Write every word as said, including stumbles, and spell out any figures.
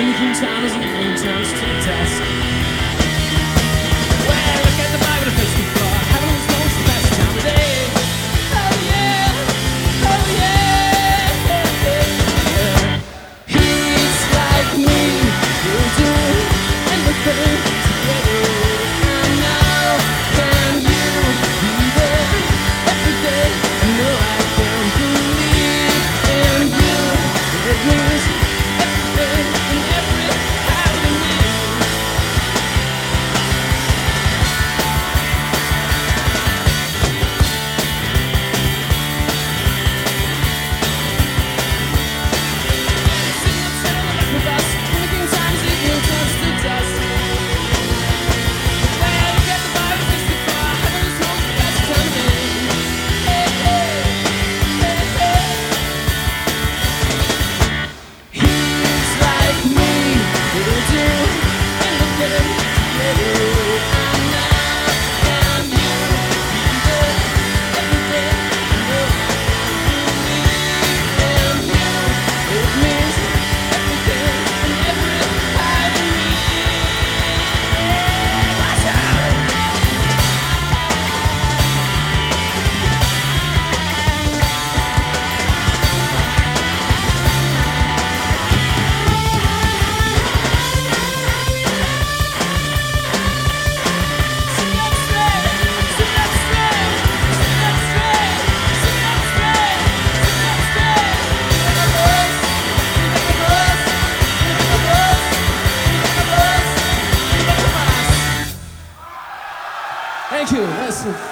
Making time as evening turns to dusk. Well, look at the Bible, the face before. Heaven was most the best time of day. Oh yeah, oh yeah, yeah, yeah. He's like me, we'll do anything together. And now, can you be there every day? I know I can believe in you. It means everything and every part of me. Thank you. That's